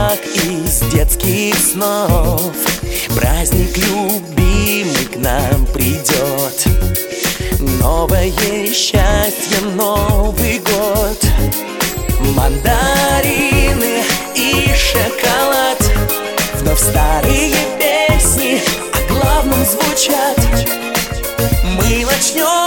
как из детских снов. Праздник любимый к нам придет. Новое счастье, Новый год. Мандарины и шоколад. Вновь старые песни о главном звучат. Мы начнем